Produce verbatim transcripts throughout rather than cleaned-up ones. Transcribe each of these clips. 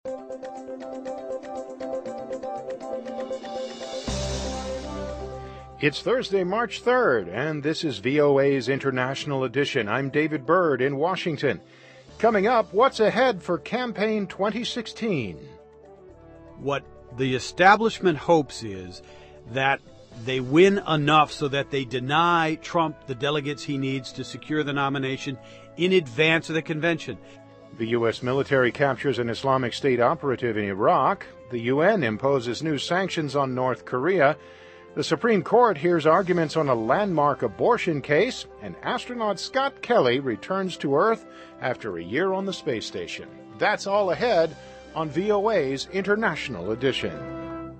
It's Thursday, March third, and this is V O A's International Edition. I'm David Byrd in Washington. Coming up, what's ahead for campaign twenty sixteen? What the establishment hopes is that they win enough so that they deny Trump the delegates he needs to secure the nomination in advance of the convention. The U S military captures an Islamic State operative in Iraq. The U N imposes new sanctions on North Korea. The Supreme Court hears arguments on a landmark abortion case, and astronaut Scott Kelly returns to Earth after a year on the space station. That's all ahead on V O A's International Edition.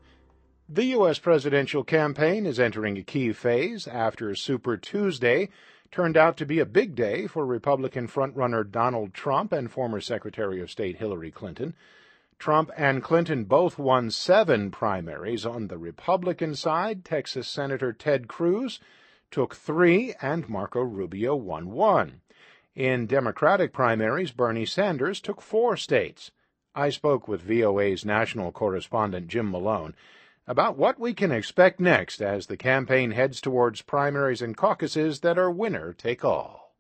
The U S presidential campaign is entering a key phase after Super Tuesday turned out to be a big day for Republican frontrunner Donald Trump and former Secretary of State Hillary Clinton. Trump and Clinton both won seven primaries. On the Republican side, Texas Senator Ted Cruz took three, and Marco Rubio won one. In Democratic primaries, Bernie Sanders took four states. I spoke with V O A's national correspondent Jim Malone about what we can expect next as the campaign heads towards primaries and caucuses that are winner-take-all.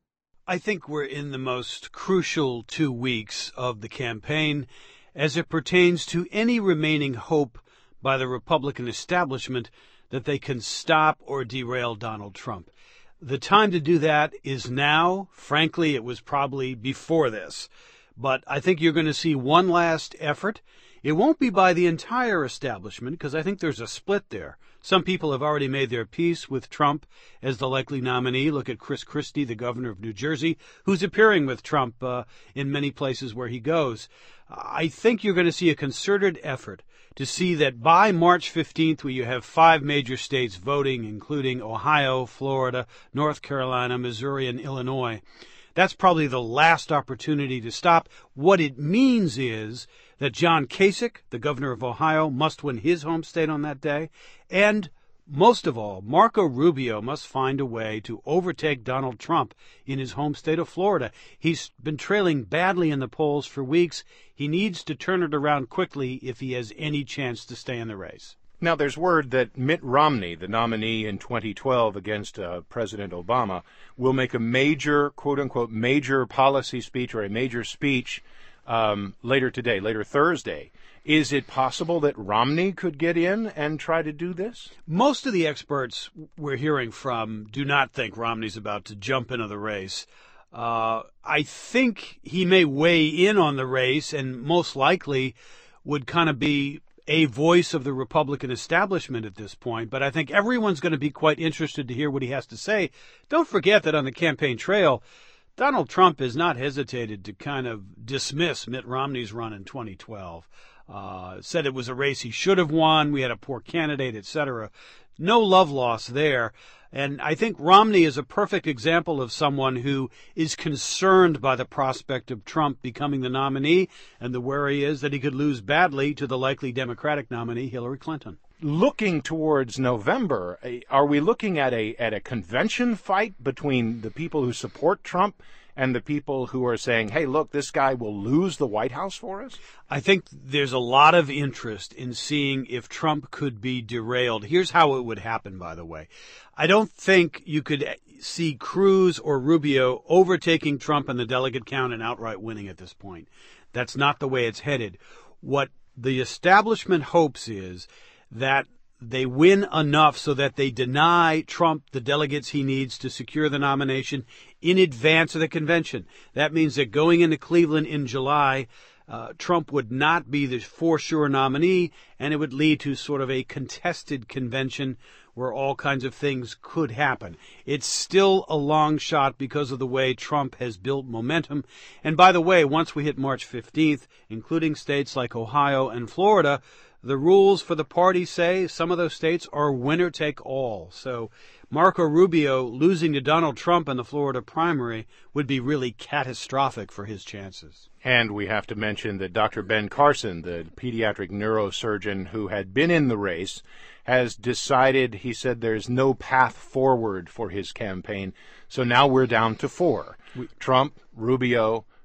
I think we're in the most crucial two weeks of the campaign as it pertains to any remaining hope by the Republican establishment that they can stop or derail Donald Trump. The time to do that is now. Frankly, it was probably before this. But I think you're going to see one last effort. It won't be by the entire establishment, because I think there's a split there. Some people have already made their peace with Trump as the likely nominee. Look at Chris Christie, the governor of New Jersey, who's appearing with Trump uh, in many places where he goes. I think you're going to see a concerted effort to see that by March fifteenth, where you have five major states voting, including Ohio, Florida, North Carolina, Missouri, and Illinois, that's probably the last opportunity to stop. What it means is that John Kasich, the governor of Ohio, must win his home state on that day. And most of all, Marco Rubio must find a way to overtake Donald Trump in his home state of Florida. He's been trailing badly in the polls for weeks. He needs to turn it around quickly if he has any chance to stay in the race. Now, there's word that Mitt Romney, the nominee in twenty twelve against uh, President Obama, will make a major, quote-unquote, major policy speech or a major speech um, later today, later Thursday. Is it possible that Romney could get in and try to do this? Most of the experts we're hearing from do not think Romney's about to jump into the race. Uh, I think he may weigh in on the race and most likely would kind of be a voice of the Republican establishment at this point, but I think everyone's going to be quite interested to hear what he has to say. Don't forget that on the campaign trail, Donald Trump has not hesitated to kind of dismiss Mitt Romney's run in twenty twelve. Uh, said it was a race he should have won, we had a poor candidate, et cetera. No love lost there. And I think Romney is a perfect example of someone who is concerned by the prospect of Trump becoming the nominee, and the worry is that he could lose badly to the likely Democratic nominee, Hillary Clinton. Looking towards November, are we looking at a at a convention fight between the people who support Trump and the people who are saying, hey, look, this guy will lose the White House for us? I think there's a lot of interest in seeing if Trump could be derailed. Here's how it would happen, by the way. I don't think you could see Cruz or Rubio overtaking Trump in the delegate count and outright winning at this point. That's not the way it's headed. What the establishment hopes is that they win enough so that they deny Trump the delegates he needs to secure the nomination in advance of the convention. That means that going into Cleveland in July, uh, Trump would not be the for sure nominee, and it would lead to sort of a contested convention where all kinds of things could happen. It's still a long shot because of the way Trump has built momentum. And by the way, once we hit March fifteenth, including states like Ohio and Florida, the rules for the party say some of those states are winner take all. So Marco Rubio losing to Donald Trump in the Florida primary would be really catastrophic for his chances. And we have to mention that Doctor Ben Carson, the pediatric neurosurgeon who had been in the race, has decided, he said there's no path forward for his campaign. So now we're down to four. We, Trump, Rubio,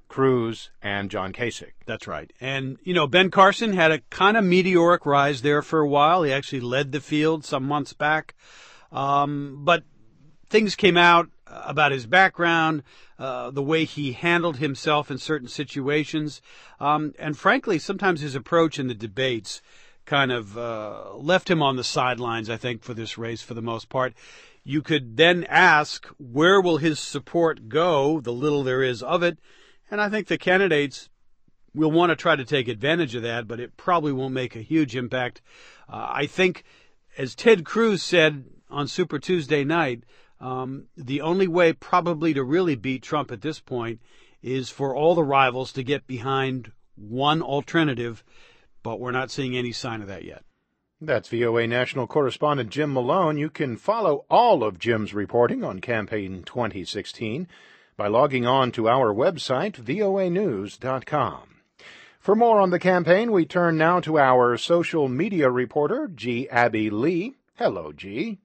Cruz, and John Kasich. That's right. And, you know, Ben Carson had a kind of meteoric rise there for a while. He actually led the field some months back. Um, but things came out about his background, uh, the way he handled himself in certain situations. Um, and frankly, sometimes his approach in the debates kind of uh, left him on the sidelines, I think, for this race for the most part. You could then ask, where will his support go, the little there is of it? And I think the candidates will want to try to take advantage of that, but it probably won't make a huge impact. Uh, I think, as Ted Cruz said on Super Tuesday night, um, the only way probably to really beat Trump at this point is for all the rivals to get behind one alternative, but we're not seeing any sign of that yet. That's V O A national correspondent Jim Malone. You can follow all of Jim's reporting on campaign twenty sixteen by logging on to our website, V O A news dot com. For more on the campaign, we turn now to our social media reporter, G. Abby Lee. Hello, G.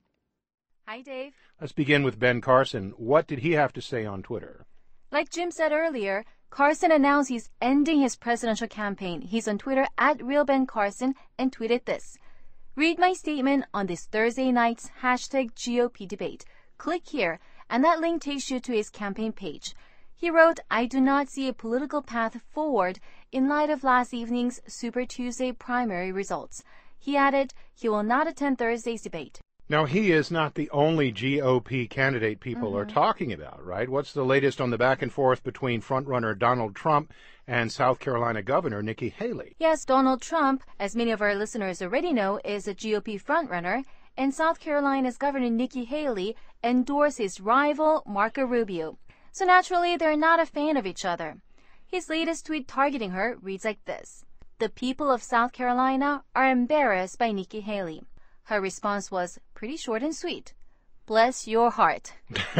Hi, Dave. Let's begin with Ben Carson. What did he have to say on Twitter? Like Jim said earlier, Carson announced he's ending his presidential campaign. He's on Twitter at RealBenCarson and tweeted this. Read my statement on this Thursday night's hashtag G O P debate. Click here, and that link takes you to his campaign page. He wrote, I do not see a political path forward in light of last evening's Super Tuesday primary results. He added he will not attend Thursday's debate. Now, he is not the only G O P candidate people mm-hmm. are talking about, right? What's the latest on the back and forth between frontrunner Donald Trump and South Carolina Governor Nikki Haley? Yes, Donald Trump, as many of our listeners already know, is a G O P frontrunner, and South Carolina's Governor Nikki Haley endorsed his rival Marco Rubio. So naturally, they're not a fan of each other. His latest tweet targeting her reads like this. The people of South Carolina are embarrassed by Nikki Haley. Her response was pretty short and sweet. Bless your heart.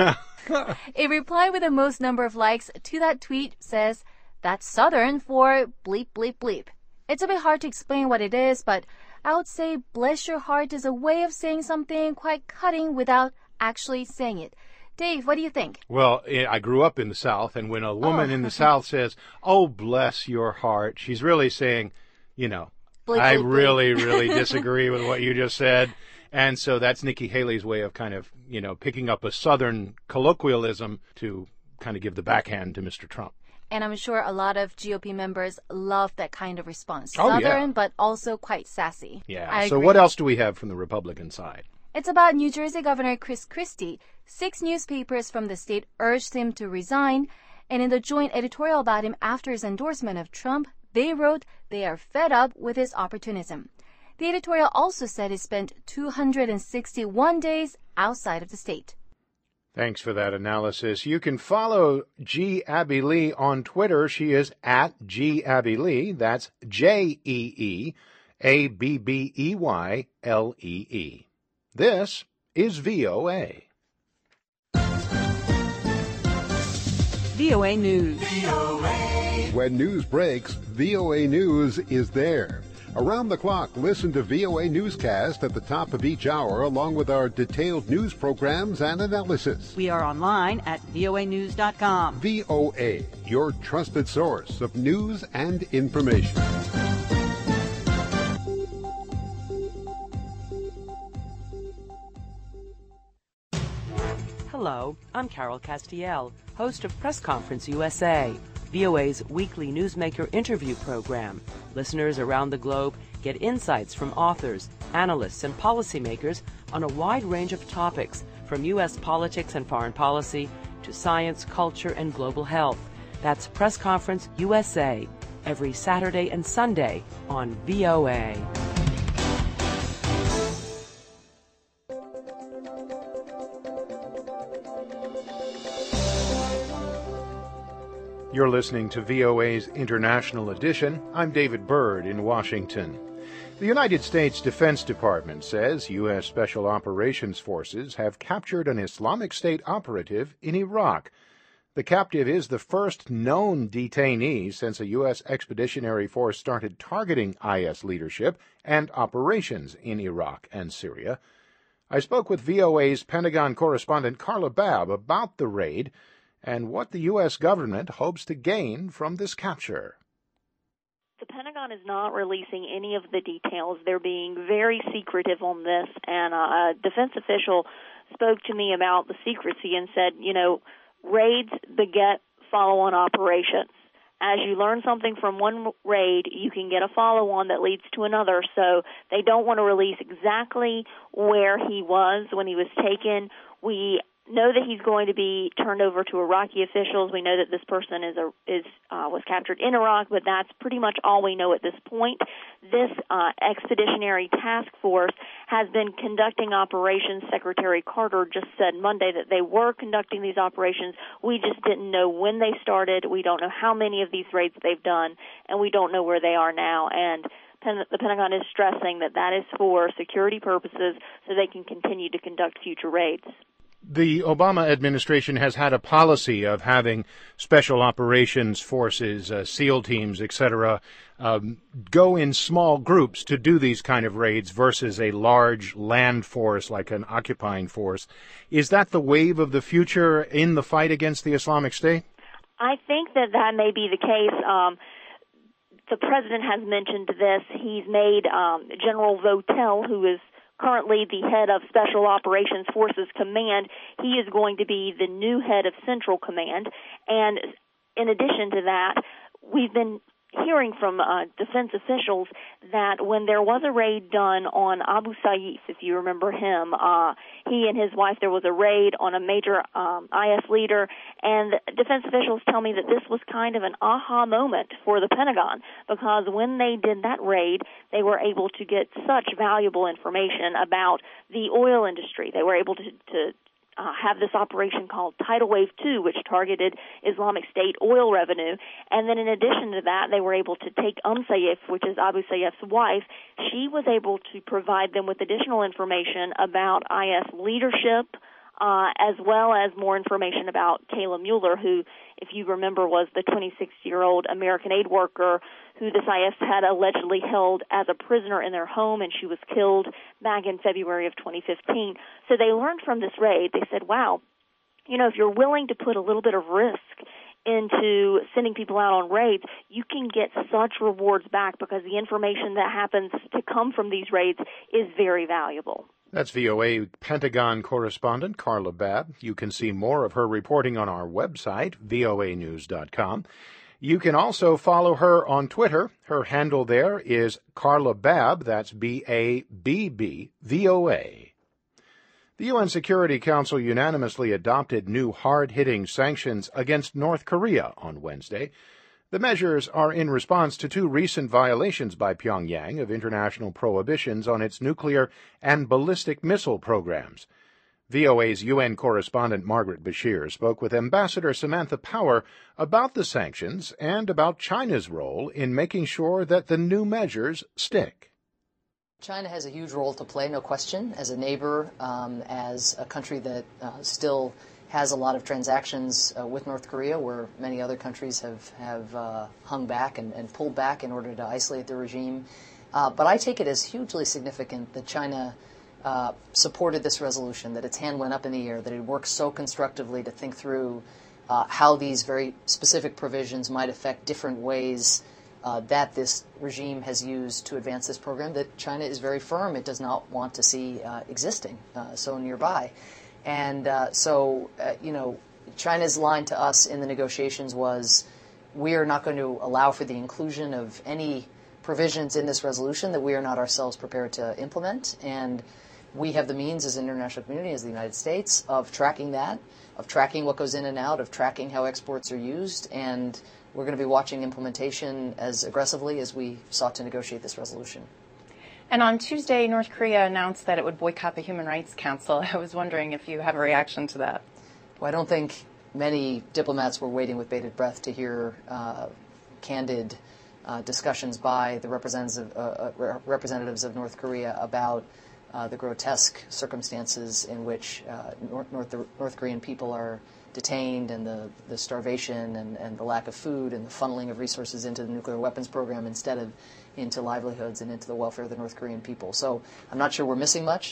A reply with the most number of likes to that tweet says, that's Southern for bleep, bleep, bleep. It's a bit hard to explain what it is, but I would say bless your heart is a way of saying something quite cutting without actually saying it. Dave, what do you think? Well, I grew up in the South, and when a woman oh. in the South says, oh, bless your heart, she's really saying, you know, bleep, I bleep, really, bleep. really disagree with what you just said. And so that's Nikki Haley's way of kind of, you know, picking up a Southern colloquialism to kind of give the backhand to Mister Trump. And I'm sure a lot of G O P members love that kind of response. Oh, Southern, yeah. but also quite sassy. Yeah. I so agree. What else do we have from the Republican side? It's about New Jersey Governor Chris Christie. Six newspapers from the state urged him to resign, and in the joint editorial about him after his endorsement of Trump, they wrote they are fed up with his opportunism. The editorial also said he spent two hundred sixty-one days outside of the state. Thanks for that analysis. You can follow G. Abby Lee on Twitter. She is at G. Abby Lee. That's J E E A B B E Y L E E. This is V O A. V O A News. V O A. When news breaks, V O A News is there. Around the clock, listen to V O A Newscast at the top of each hour, along with our detailed news programs and analysis. We are online at V O A news dot com. V O A, your trusted source of news and information. Hello, I'm Carol Castiel, host of Press Conference U S A, V O A's weekly newsmaker interview program. Listeners around the globe get insights from authors, analysts, and policymakers on a wide range of topics, from U S politics and foreign policy to science, culture, and global health. That's Press Conference U S A, every Saturday and Sunday on V O A. You're listening to V O A's International Edition. I'm David Byrd in Washington. The United States Defense Department says U S Special Operations Forces have captured an Islamic State operative in Iraq. The captive is the first known detainee since a U S expeditionary force started targeting I S leadership and operations in Iraq and Syria. I spoke with V O A's Pentagon correspondent Carla Babb about the raid and what the U S government hopes to gain from this capture. The Pentagon is not releasing any of the details. They're being very secretive on this, and a defense official spoke to me about the secrecy and said, you know, raids beget follow-on operations. As you learn something from one raid, you can get a follow-on that leads to another. So they don't want to release exactly where he was when he was taken. We know that he's going to be turned over to Iraqi officials. We know that this person is a, is uh, was captured in Iraq, but that's pretty much all we know at this point. This uh, expeditionary task force has been conducting operations. Secretary Carter just said Monday that they were conducting these operations. We just didn't know when they started. We don't know how many of these raids they've done, and we don't know where they are now. And the Pentagon is stressing that that is for security purposes so they can continue to conduct future raids. The Obama administration has had a policy of having special operations forces, uh, SEAL teams, et cetera, um, go in small groups to do these kind of raids versus a large land force like an occupying force. Is that the wave of the future in the fight against the Islamic State? I think that that may be the case. Um, the president has mentioned this. He's made um, General Votel, who is currently the head of Special Operations Forces Command, he is going to be the new head of Central Command. And in addition to that, we've been hearing from uh, defense officials that when there was a raid done on Abu Sayyaf, if you remember him, uh, he and his wife, there was a raid on a major um, I S leader, and defense officials tell me that this was kind of an aha moment for the Pentagon, because when they did that raid, they were able to get such valuable information about the oil industry. They were able to, to Uh, have this operation called Tidal Wave two, which targeted Islamic State oil revenue. And then in addition to that, they were able to take Umm Sayyaf, which is Abu Sayyaf's wife. She was able to provide them with additional information about I S leadership, uh, as well as more information about Kayla Mueller, who, if you remember, was the twenty-six-year-old American aid worker who the I S had allegedly held as a prisoner in their home, and she was killed back in February of twenty fifteen. So they learned from this raid. They said, wow, you know, if you're willing to put a little bit of risk into sending people out on raids, you can get such rewards back because the information that happens to come from these raids is very valuable. That's V O A Pentagon correspondent Carla Babb. You can see more of her reporting on our website, V O A news dot com. You can also follow her on Twitter. Her handle there is Carla Babb. That's B A B B V O A. The U N Security Council unanimously adopted new hard-hitting sanctions against North Korea on Wednesday. The measures are in response to two recent violations by Pyongyang of international prohibitions on its nuclear and ballistic missile programs. V O A's U N correspondent Margaret Bashir spoke with Ambassador Samantha Power about the sanctions and about China's role in making sure that the new measures stick. China has a huge role to play, no question, as a neighbor, um, as a country that uh, still has a lot of transactions uh, with North Korea, where many other countries have, have uh, hung back and, and pulled back in order to isolate the regime. Uh, but I take it as hugely significant that China uh, supported this resolution, that its hand went up in the air, that it worked so constructively to think through uh, how these very specific provisions might affect different ways uh, that this regime has used to advance this program, that China is very firm. It does not want to see uh, existing uh, so nearby. And uh, so, uh, you know, China's line to us in the negotiations was, we are not going to allow for the inclusion of any provisions in this resolution that we are not ourselves prepared to implement. And we have the means as an international community, as the United States, of tracking that, of tracking what goes in and out, of tracking how exports are used. And we're going to be watching implementation as aggressively as we sought to negotiate this resolution. And on Tuesday, North Korea announced that it would boycott the Human Rights Council. I was wondering if you have a reaction to that. Well, I don't think many diplomats were waiting with bated breath to hear uh, candid uh, discussions by the representatives of, uh, uh, representatives of North Korea about uh, the grotesque circumstances in which uh, North, North, North Korean people are detained, and the, the starvation and, and the lack of food and the funneling of resources into the nuclear weapons program instead of into livelihoods and into the welfare of the North Korean people. So I'm not sure we're missing much.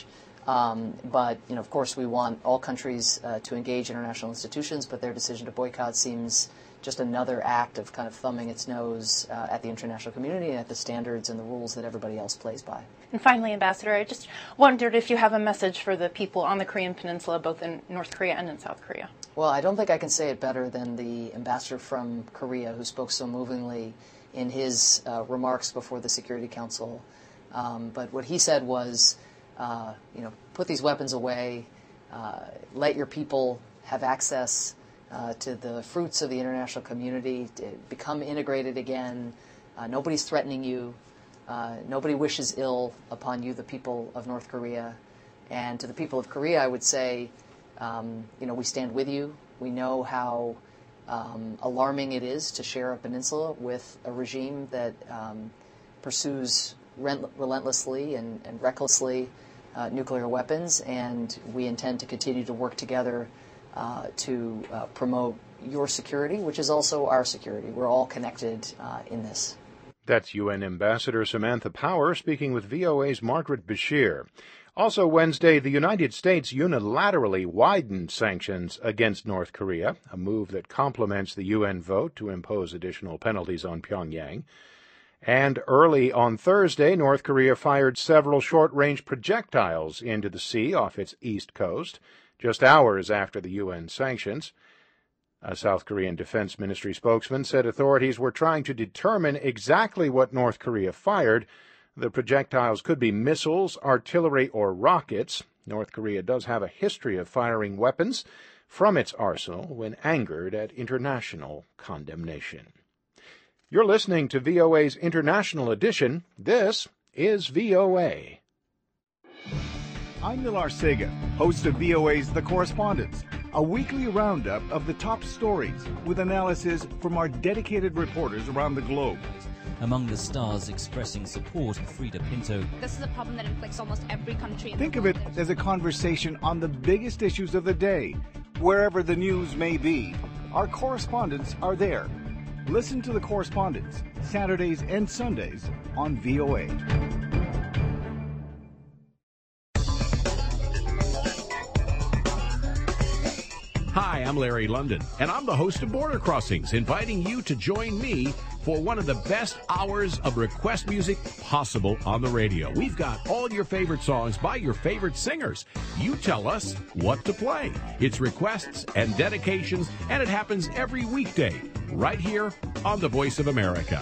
Um, but, you know, of course, we want all countries uh, to engage international institutions, but their decision to boycott seems just another act of kind of thumbing its nose uh, at the international community and at the standards and the rules that everybody else plays by. And finally, Ambassador, I just wondered if you have a message for the people on the Korean Peninsula, both in North Korea and in South Korea. Well, I don't think I can say it better than the ambassador from Korea who spoke so movingly in his uh, remarks before the Security Council. Um, but what he said was, uh, you know, put these weapons away, uh, let your people have access uh, to the fruits of the international community, to become integrated again. Uh, nobody's threatening you. Uh, nobody wishes ill upon you, the people of North Korea. And to the people of Korea, I would say, um, you know, we stand with you. We know how um, alarming it is to share a peninsula with a regime that um, pursues rent- relentlessly and, and recklessly uh, nuclear weapons, and we intend to continue to work together uh, to uh, promote your security, which is also our security. We're all connected uh, in this. That's U N Ambassador Samantha Power speaking with V O A's Margaret Bashir. Also Wednesday, the United States unilaterally widened sanctions against North Korea, a move that complements the U N vote to impose additional penalties on Pyongyang. And early on Thursday, North Korea fired several short-range projectiles into the sea off its east coast, just hours after the U N sanctions. A South Korean Defense Ministry spokesman said authorities were trying to determine exactly what North Korea fired. The projectiles could be missiles, artillery, or rockets. North Korea does have a history of firing weapons from its arsenal when angered at international condemnation. You're listening to V O A's International Edition. This is V O A. I'm Nilar Sega, host of V O A's The Correspondents, a weekly roundup of the top stories with analysis from our dedicated reporters around the globe. Among the stars expressing support, Frida Pinto. This is a problem that inflicts almost every country. Think of it as a conversation on the biggest issues of the day, wherever the news may be. Our correspondents are there. Listen to The Correspondents, Saturdays and Sundays on V O A. Hi, I'm Larry London, and I'm the host of Border Crossings, inviting you to join me for one of the best hours of request music possible on the radio. We've got all your favorite songs by your favorite singers. You tell us what to play. It's requests and dedications, and it happens every weekday, right here on The Voice of America.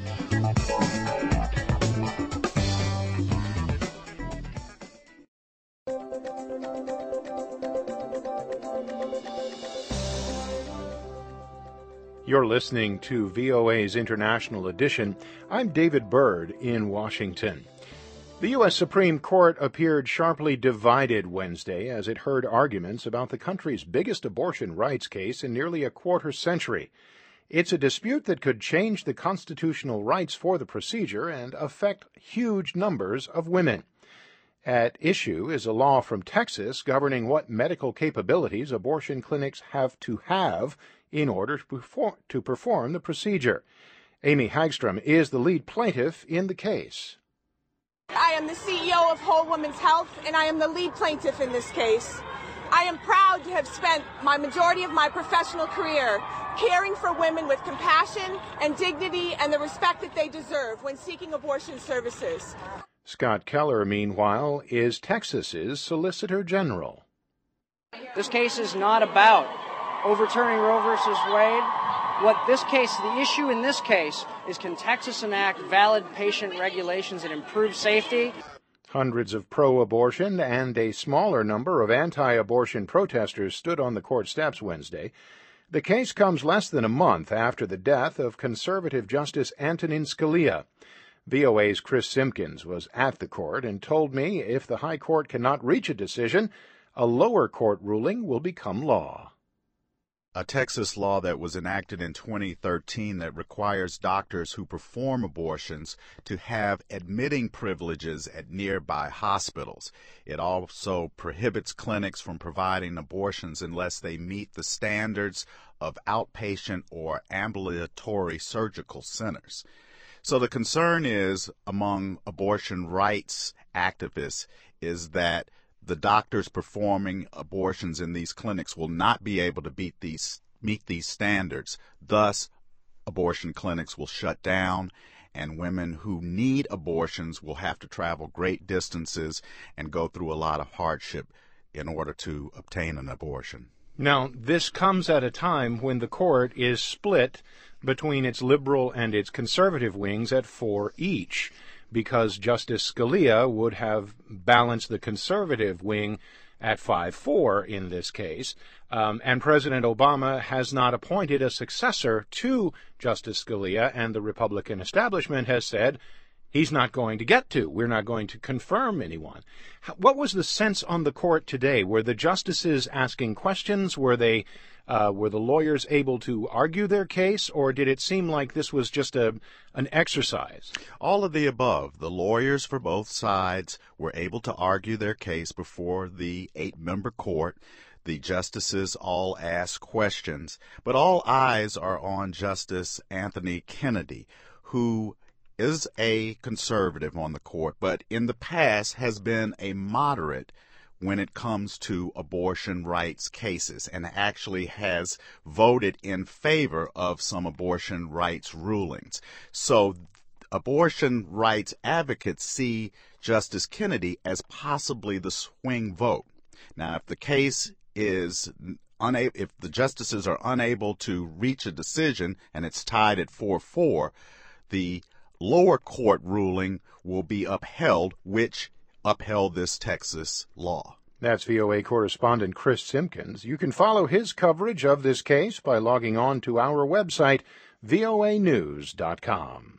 You're listening to V O A's International Edition. I'm David Byrd in Washington. The U S Supreme Court appeared sharply divided Wednesday as it heard arguments about the country's biggest abortion rights case in nearly a quarter century. It's a dispute that could change the constitutional rights for the procedure and affect huge numbers of women. At issue is a law from Texas governing what medical capabilities abortion clinics have to have in order to perform, to perform the procedure. Amy Hagstrom is the lead plaintiff in the case. I am the C E O of Whole Women's Health, and I am the lead plaintiff in this case. I am proud to have spent my majority of my professional career caring for women with compassion and dignity and the respect that they deserve when seeking abortion services. Scott Keller, meanwhile, is Texas's Solicitor General. This case is not about overturning Roe versus Wade. What this case, the issue in this case, is can Texas enact valid patient regulations that improve safety? Hundreds of pro-abortion and a smaller number of anti-abortion protesters stood on the court steps Wednesday. The case comes less than a month after the death of conservative Justice Antonin Scalia. V O A's Chris Simpkins was at the court and told me if the high court cannot reach a decision, a lower court ruling will become law. A Texas law that was enacted in twenty thirteen that requires doctors who perform abortions to have admitting privileges at nearby hospitals. It also prohibits clinics from providing abortions unless they meet the standards of outpatient or ambulatory surgical centers. So the concern is among abortion rights activists is that the doctors performing abortions in these clinics will not be able to beat these, meet these standards. Thus, abortion clinics will shut down, and women who need abortions will have to travel great distances and go through a lot of hardship in order to obtain an abortion. Now, this comes at a time when the court is split between its liberal and its conservative wings at four each, because Justice Scalia would have balanced the conservative wing at five four in this case, um, and President Obama has not appointed a successor to Justice Scalia, and the Republican establishment has said he's not going to get to. We're not going to confirm anyone. What was the sense on the court today? Were the justices asking questions? Were they, uh, were the lawyers able to argue their case, or did it seem like this was just a an exercise? All of the above. The lawyers for both sides were able to argue their case before the eight-member court. The justices all asked questions, but all eyes are on Justice Anthony Kennedy, who is a conservative on the court, but in the past has been a moderate when it comes to abortion rights cases, and actually has voted in favor of some abortion rights rulings. So abortion rights advocates see Justice Kennedy as possibly the swing vote. Now, if the case is unable, if the justices are unable to reach a decision and it's tied at four four, the lower court ruling will be upheld, which upheld this Texas law. That's V O A correspondent Chris Simpkins. You can follow his coverage of this case by logging on to our website, V O A news dot com.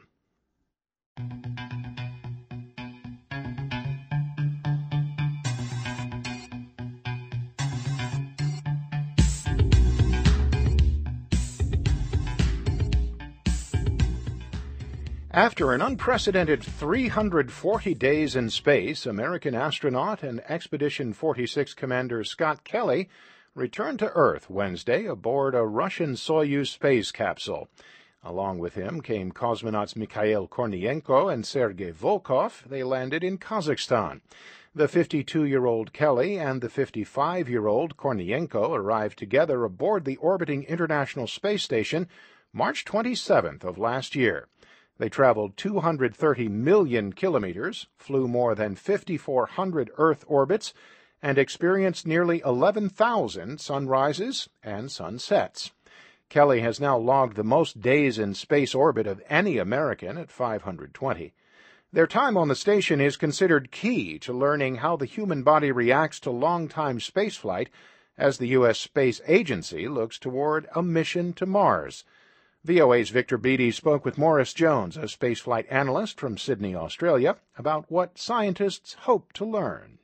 After an unprecedented three hundred forty days in space, American astronaut and Expedition forty-six commander Scott Kelly returned to Earth Wednesday aboard a Russian Soyuz space capsule. Along with him came cosmonauts Mikhail Kornienko and Sergei Volkov. They landed in Kazakhstan. The fifty-two-year-old Kelly and the fifty-five-year-old Kornienko arrived together aboard the orbiting International Space Station March twenty-seventh of last year. They traveled two hundred thirty million kilometers, flew more than fifty-four hundred Earth orbits, and experienced nearly eleven thousand sunrises and sunsets. Kelly has now logged the most days in space orbit of any American at five hundred twenty. Their time on the station is considered key to learning how the human body reacts to long-time spaceflight as the U S Space Agency looks toward a mission to Mars. V O A's Victor Beattie spoke with Morris Jones, a spaceflight analyst from Sydney, Australia, about what scientists hope to learn.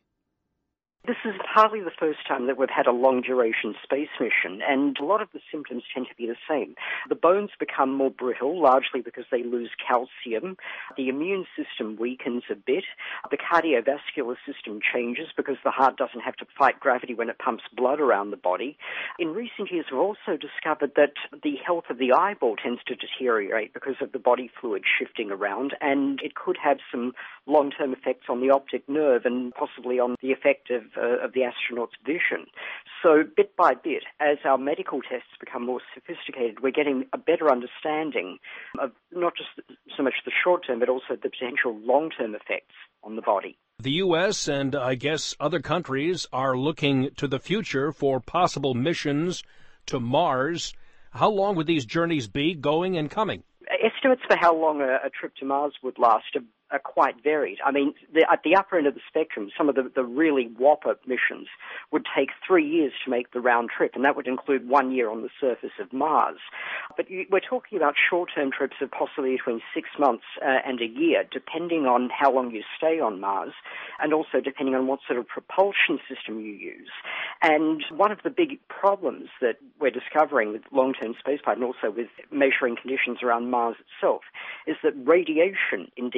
This is hardly the first time that we've had a long-duration space mission, and a lot of the symptoms tend to be the same. The bones become more brittle, largely because they lose calcium. The immune system weakens a bit. The cardiovascular system changes because the heart doesn't have to fight gravity when it pumps blood around the body. In recent years, we've also discovered that the health of the eyeball tends to deteriorate because of the body fluid shifting around, and it could have some long-term effects on the optic nerve and possibly on the effect of Uh, of the astronaut's vision. So bit by bit, as our medical tests become more sophisticated, we're getting a better understanding of not just so much the short-term, but also the potential long-term effects on the body. The U S and I guess other countries are looking to the future for possible missions to Mars. How long would these journeys be, going and coming? Estimates for how long a, a trip to Mars would last are, are quite varied. I mean, the, at the upper end of the spectrum, some of the, the really whopper missions would take three years to make the round trip, and that would include one year on the surface of Mars. But you, we're talking about short-term trips of possibly between six months uh, and a year, depending on how long you stay on Mars, and also depending on what sort of propulsion system you use. And one of the big problems that we're discovering with long-term spaceflight, and also with measuring conditions around Mars itself, is that radiation in deep space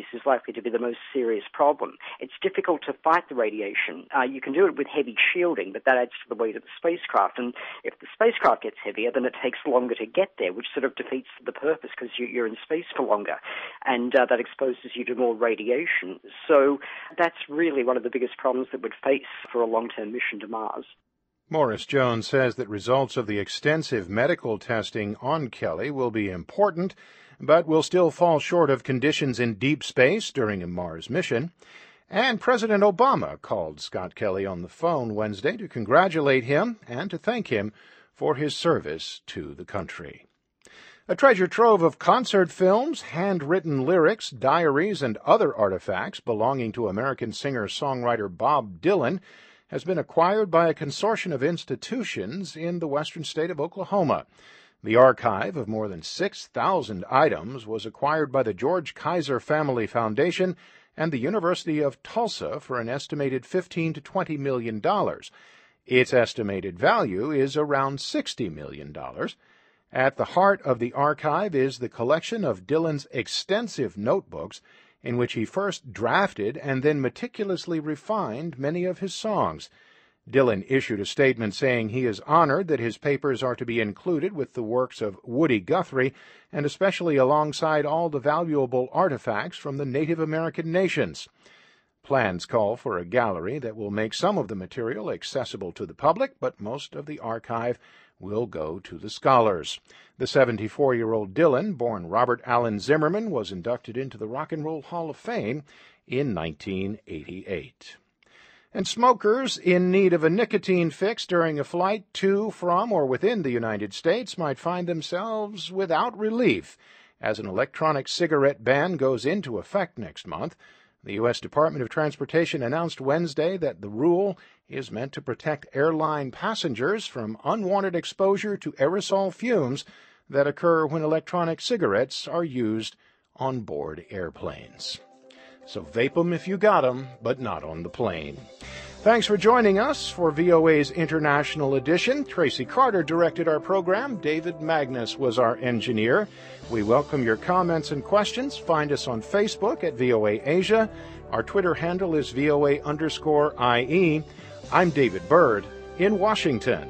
space is likely to be the most serious problem. It's difficult to fight the radiation. Uh, you can do it with heavy shielding, but that adds to the weight of the spacecraft. And if the spacecraft gets heavier, then it takes longer to get there, which sort of defeats the purpose because you, you're in space for longer. And uh, that exposes you to more radiation. So that's really one of the biggest problems that we'd face for a long-term mission to Mars. Morris Jones says that results of the extensive medical testing on Kelly will be important, but will still fall short of conditions in deep space during a Mars mission. And President Obama called Scott Kelly on the phone Wednesday to congratulate him and to thank him for his service to the country. A treasure trove of concert films, handwritten lyrics, diaries, and other artifacts belonging to American singer-songwriter Bob Dylan has been acquired by a consortium of institutions in the western state of Oklahoma. The archive of more than six thousand items was acquired by the George Kaiser Family Foundation and the University of Tulsa for an estimated fifteen to twenty million dollars. Its estimated value is around sixty million dollars. At the heart of the archive is the collection of Dylan's extensive notebooks in which he first drafted and then meticulously refined many of his songs. Dylan issued a statement saying he is honored that his papers are to be included with the works of Woody Guthrie, and especially alongside all the valuable artifacts from the Native American nations. Plans call for a gallery that will make some of the material accessible to the public, but most of the archive will go to the scholars. The seventy-four-year-old Dylan, born Robert Allen Zimmerman, was inducted into the Rock and Roll Hall of Fame in nineteen eighty-eight. And smokers in need of a nicotine fix during a flight to, from, or within the United States might find themselves without relief as an electronic cigarette ban goes into effect next month. The U S Department of Transportation announced Wednesday that the rule is meant to protect airline passengers from unwanted exposure to aerosol fumes that occur when electronic cigarettes are used on board airplanes. So vape 'em if you got 'em, but not on the plane. Thanks for joining us for V O A's International Edition. Tracy Carter directed our program. David Magnus was our engineer. We welcome your comments and questions. Find us on Facebook at V O A Asia. Our Twitter handle is V O A underscore I E. I'm David Byrd in Washington.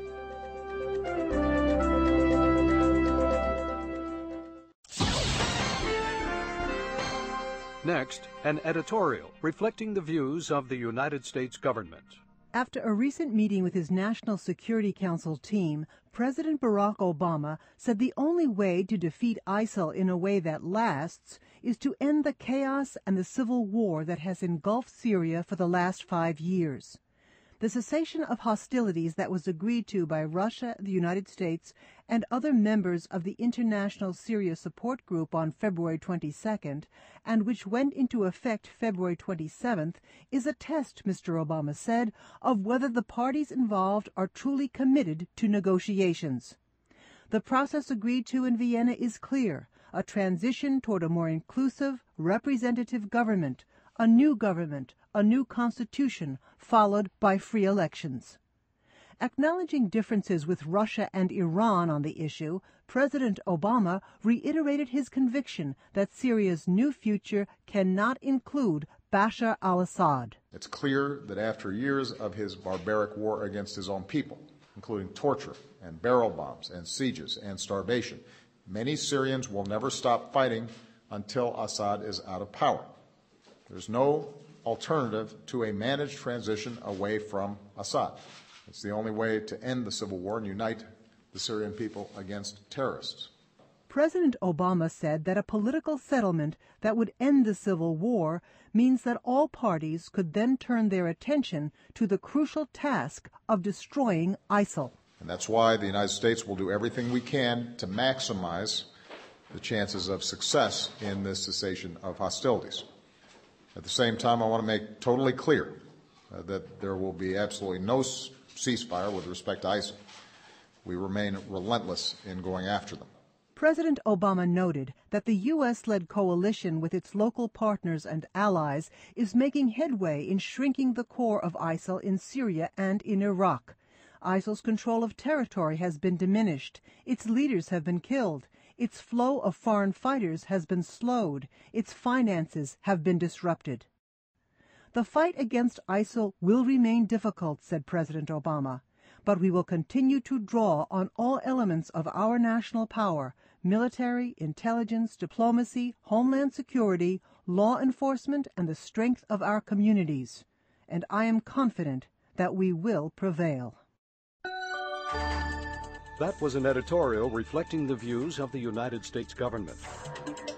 Next, an editorial reflecting the views of the United States government. After a recent meeting with his National Security Council team, President Barack Obama said the only way to defeat ISIL in a way that lasts is to end the chaos and the civil war that has engulfed Syria for the last five years. The cessation of hostilities that was agreed to by Russia, the United States, and other members of the International Syria Support Group on February twenty-second, and which went into effect February twenty-seventh, is a test, Mister Obama said, of whether the parties involved are truly committed to negotiations. The process agreed to in Vienna is clear, a transition toward a more inclusive, representative government, a new government, a new constitution, followed by free elections. Acknowledging differences with Russia and Iran on the issue, President Obama reiterated his conviction that Syria's new future cannot include Bashar al-Assad. It's clear that after years of his barbaric war against his own people, including torture and barrel bombs and sieges and starvation, many Syrians will never stop fighting until Assad is out of power. There's no alternative to a managed transition away from Assad. It's the only way to end the civil war and unite the Syrian people against terrorists. President Obama said that a political settlement that would end the civil war means that all parties could then turn their attention to the crucial task of destroying ISIL. And that's why the United States will do everything we can to maximize the chances of success in this cessation of hostilities. At the same time, I want to make totally clear uh, that there will be absolutely no s- ceasefire with respect to ISIL. We remain relentless in going after them. President Obama noted that the U S-led coalition with its local partners and allies is making headway in shrinking the core of ISIL in Syria and in Iraq. ISIL's control of territory has been diminished. Its leaders have been killed. Its flow of foreign fighters has been slowed. Its finances have been disrupted. The fight against ISIL will remain difficult, said President Obama, but we will continue to draw on all elements of our national power, military, intelligence, diplomacy, homeland security, law enforcement, and the strength of our communities. And I am confident that we will prevail. That was an editorial reflecting the views of the United States government.